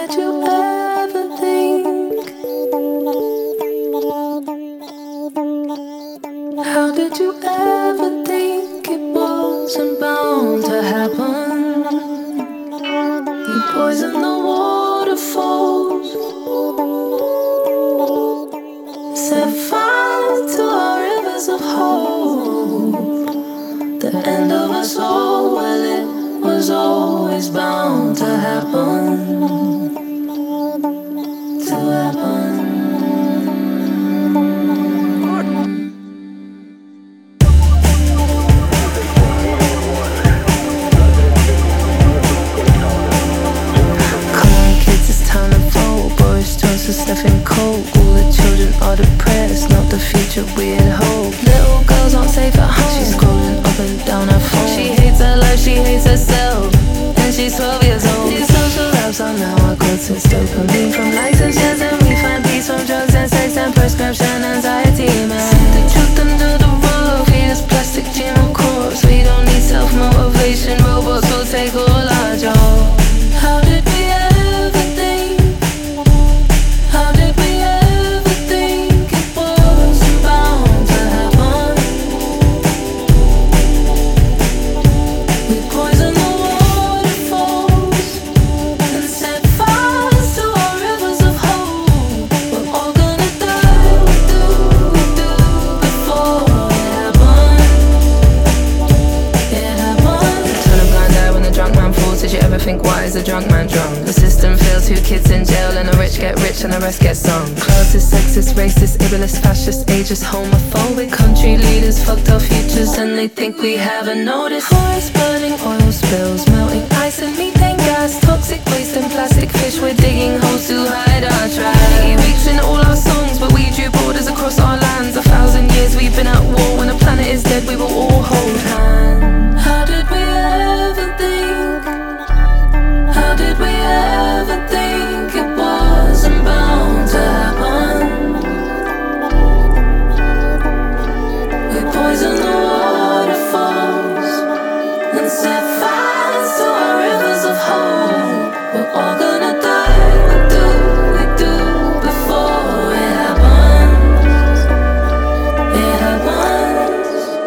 did you ever think? How did you ever think it wasn't bound to happen? You poison the waterfalls, set fire to our rivers of hope. The end of us all, well, it was always bound to happen. To happen. Stephen Cole, all the children are depressed, not the future we had hoped. Little girls aren't safe at home, she's scrolling up and down her phone. She hates her life, she hates herself, and she's 12 years old. These social apps are now our gods since dopamine from likes and shares, and we find peace from drugs and sex and prescription anxiety, man. Sink the truth under the rug, feed us plastic gym and corpse. We don't need self-motivation, robots will take all our jobs. How did we ever think? How did we ever think it wasn't bound to happen? We poison the waterfalls and set fires to our rivers of hope. We're all gonna die, we do before it happened. It happened. Turn a blind eye when the drunk man falls. Did you ever think, why is a drunk man drunk? The system fails, 2 kids in jail, and the rich get rich and the rest get sung. Classist, sexist, racist, ableist, fascist, ageist, homophobic. Country leaders fucked our futures and they think we haven't noticed. Forest burning, oil spills, melting ice and methane gas, toxic waste and plastic fish. We're digging holes to hide our trash. Weeks in all our songs, but we drew borders across our lands. 1,000 years we've been at war. When the planet is dead, we will all hold hands. How did we ever think? How did we ever think it wasn't bound to happen? We poison the waterfalls and set fires to our rivers of hope. We're all gonna die, we do before it happens. It happens.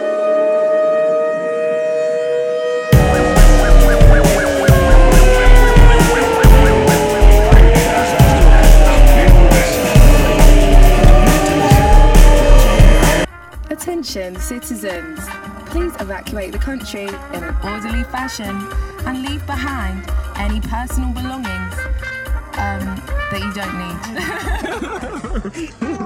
Attention citizens, please evacuate the country in an orderly fashion and leave behind any personal belongings that you don't need.